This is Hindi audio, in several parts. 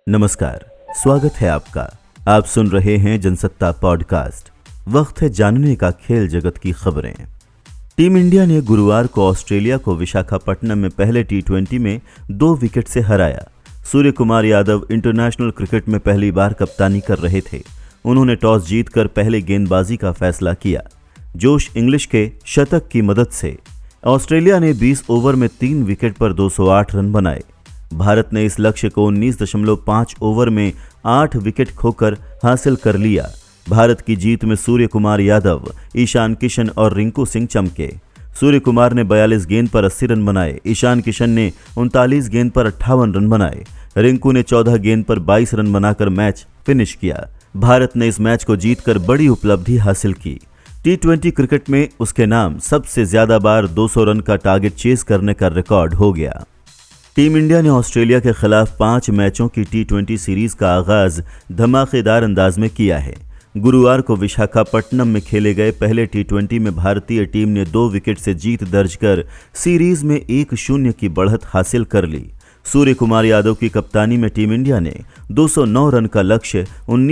नमस्कार, स्वागत है आपका। आप सुन रहे हैं जनसत्ता पॉडकास्ट। वक्त है जानने का खेल जगत की खबरें। टीम इंडिया ने गुरुवार को ऑस्ट्रेलिया को विशाखापट्टनम में पहले टी20 में 2 विकेट से हराया। सूर्य कुमार यादव इंटरनेशनल क्रिकेट में पहली बार कप्तानी कर रहे थे। उन्होंने टॉस जीतकर पहले गेंदबाजी का फैसला किया। जोश इंग्लिश के शतक की मदद से ऑस्ट्रेलिया ने 20 ओवर में 3 विकेट पर 208 रन बनाए। भारत ने इस लक्ष्य को 19.5 ओवर में 8 विकेट खोकर हासिल कर लिया। भारत की जीत में सूर्य कुमार यादव, ईशान किशन और रिंकू सिंह चमके। सूर्य कुमार ने 42 गेंद पर 80 रन बनाए। ईशान किशन ने 39 गेंद पर 58 रन बनाए। रिंकू ने 14 गेंद पर 22 रन बनाकर मैच फिनिश किया। भारत ने इस मैच को जीतकर बड़ी उपलब्धि हासिल की। टी20 क्रिकेट में उसके नाम सबसे ज्यादा बार 200 रन का टारगेट चेस करने का रिकॉर्ड हो गया। टीम इंडिया ने ऑस्ट्रेलिया के खिलाफ 5 मैचों की टी20 सीरीज का आगाज धमाकेदार अंदाज में किया है। गुरुवार को विशाखापट्टनम में खेले गए पहले टी20 में भारतीय टीम ने 2 विकेट से जीत दर्ज कर सीरीज में 1-0 की बढ़त हासिल कर ली। सूर्य कुमार यादव की कप्तानी में टीम इंडिया ने 209 रन का लक्ष्य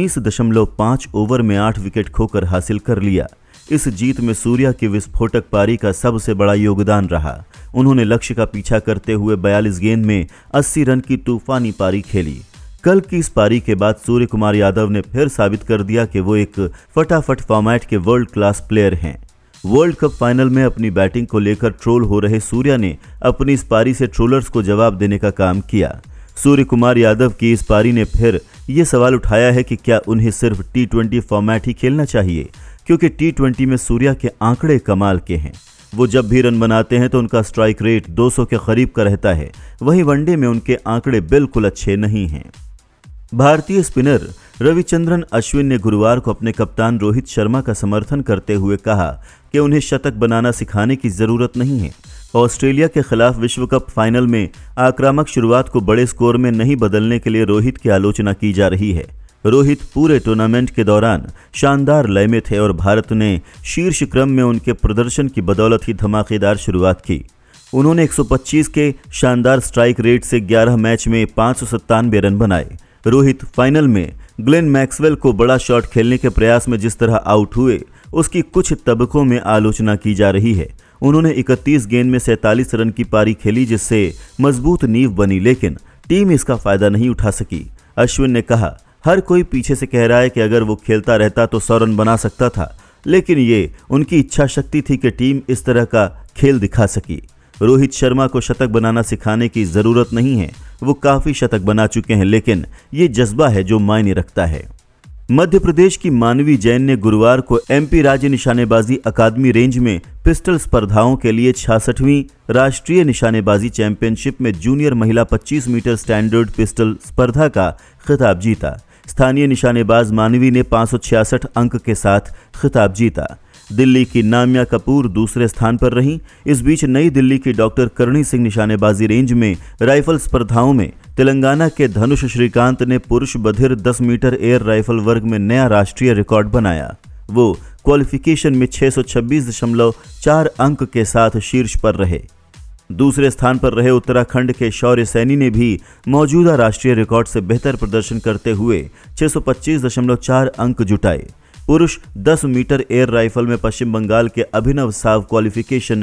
19.5 ओवर में 8 विकेट खोकर हासिल कर लिया। इस जीत में सूर्या की विस्फोटक पारी का सबसे बड़ा योगदान रहा। उन्होंने लक्ष्य का पीछा करते हुए 42 गेंद में 80 रन की तूफानी पारी खेली। कल की इस पारी के बाद सूर्य कुमार यादव ने फिर साबित कर दिया कि वो एक फटाफट फॉर्मेट के वर्ल्ड क्लास प्लेयर हैं। वर्ल्ड कप फाइनल में अपनी बैटिंग को लेकर ट्रोल हो रहे सूर्या ने अपनी इस पारी से ट्रोलर्स को जवाब देने का काम किया। सूर्य कुमार यादव की इस पारी ने फिर ये सवाल उठाया है कि क्या उन्हें सिर्फ टी20 फॉर्मेट ही खेलना चाहिए, क्योंकि टी20 में सूर्या के आंकड़े कमाल के हैं। वो जब भी रन बनाते हैं तो उनका स्ट्राइक रेट 200 के करीब का रहता है। वहीं वनडे में उनके आंकड़े बिल्कुल अच्छे नहीं हैं। भारतीय स्पिनर रविचंद्रन अश्विन ने गुरुवार को अपने कप्तान रोहित शर्मा का समर्थन करते हुए कहा कि उन्हें शतक बनाना सिखाने की जरूरत नहीं है। ऑस्ट्रेलिया के खिलाफ विश्व कप फाइनल में आक्रामक शुरुआत को बड़े स्कोर में नहीं बदलने के लिए रोहित की आलोचना की जा रही है। रोहित पूरे टूर्नामेंट के दौरान शानदार लय में थे और भारत ने शीर्ष क्रम में उनके प्रदर्शन की बदौलत ही धमाकेदार शुरुआत की। उन्होंने 125 के शानदार स्ट्राइक रेट से 11 मैच में 597 रन बनाए। रोहित फाइनल में ग्लेन मैक्सवेल को बड़ा शॉट खेलने के प्रयास में जिस तरह आउट हुए, उसकी कुछ तबकों में आलोचना की जा रही है। उन्होंने 31 गेंद में 47 रन की पारी खेली, जिससे मजबूत नींव बनी, लेकिन टीम इसका फायदा नहीं उठा सकी। अश्विन ने कहा, हर कोई पीछे से कह रहा है कि अगर वो खेलता रहता तो 100 रन बना सकता था, लेकिन ये उनकी इच्छा शक्ति थी कि टीम इस तरह का खेल दिखा सकी। रोहित शर्मा को शतक बनाना सिखाने की जरूरत नहीं है, वो काफी शतक बना चुके हैं, लेकिन ये जज्बा है जो मायने रखता है। मध्य प्रदेश की मानवी जैन ने गुरुवार को एमपी राज्य निशानेबाजी अकादमी रेंज में पिस्टल स्पर्धाओं के लिए 66वीं राष्ट्रीय निशानेबाजी चैंपियनशिप में जूनियर महिला 25 मीटर स्टैंडर्ड पिस्टल स्पर्धा का खिताब जीता। स्थानीय निशानेबाज मानवी ने 566 अंक के साथ खिताब जीता। दिल्ली की नामिया कपूर दूसरे स्थान पर रहीं। इस बीच नई दिल्ली की डॉक्टर करणी सिंह निशानेबाजी रेंज में राइफल स्पर्धाओं में तेलंगाना के धनुष श्रीकांत ने पुरुष बधिर 10 मीटर एयर राइफल वर्ग में नया राष्ट्रीय रिकॉर्ड बनाया। वो क्वालिफिकेशन में 626.4 अंक के साथ शीर्ष पर रहे। दूसरे स्थान पर रहे उत्तराखंड के शौर्य सैनी ने भी मौजूदा राष्ट्रीय रिकॉर्ड से बेहतर प्रदर्शन करते हुए 625.4 अंक जुटाए। पुरुष 10 मीटर एयर राइफल में पश्चिम बंगाल के अभिनव साव क्वालिफिकेशन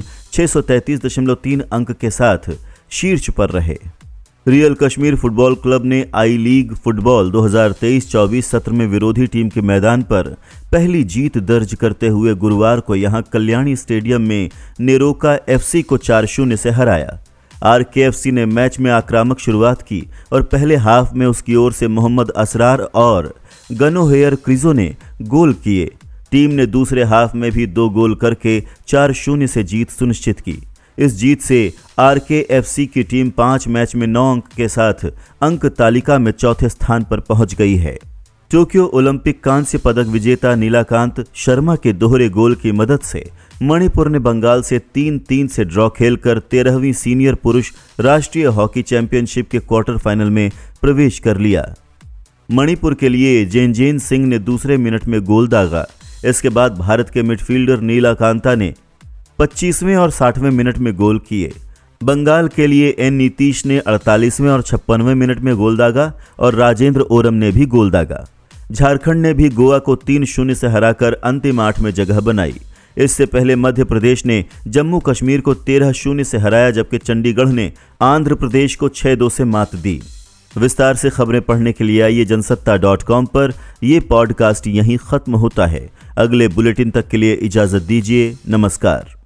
633.3 अंक के साथ शीर्ष पर रहे। रियल कश्मीर फुटबॉल क्लब ने आई लीग फुटबॉल 2023-24 सत्र में विरोधी टीम के मैदान पर पहली जीत दर्ज करते हुए गुरुवार को यहां कल्याणी स्टेडियम में नेरोका एफसी को 4-0 से हराया। आरकेएफसी ने मैच में आक्रामक शुरुआत की और पहले हाफ में उसकी ओर से मोहम्मद असरार और गनोहेयर क्रिजो ने गोल किए। टीम ने दूसरे हाफ में भी 2 गोल करके 4-0 से जीत सुनिश्चित की। इस जीत से आरकेएफसी की टीम 5 मैच में 9 अंक के साथ अंक तालिका में चौथे स्थान पर पहुंच गई है। टोक्यो ओलंपिक कांस्य पदक विजेता नीलाकांत शर्मा के दोहरे गोल की मदद से मणिपुर ने बंगाल से 3-3 से ड्रॉ खेलकर 13वीं सीनियर पुरुष राष्ट्रीय हॉकी चैंपियनशिप के क्वार्टर फाइनल में प्रवेश कर लिया। मणिपुर के लिए जेनजेन सिंह ने दूसरे मिनट में गोल दागा। इसके बाद भारत के मिडफील्डर नीलाकांता ने 25वें और 60वें मिनट में गोल किए। बंगाल के लिए एन नीतीश ने 48वें और 56वें मिनट में गोल दागा और राजेंद्र ओरम ने भी गोल दागा। झारखंड ने भी गोवा को 3-0 से हराकर अंतिम 8 में जगह बनाई। इससे पहले मध्य प्रदेश ने जम्मू कश्मीर को 13-0 से हराया, जबकि चंडीगढ़ ने आंध्र प्रदेश को 6-2 से मात दी। विस्तार से खबरें पढ़ने के लिए आइए जनसत्ता.com पर। यह पॉडकास्ट यहीं खत्म होता है। अगले बुलेटिन तक के लिए इजाजत दीजिए। नमस्कार।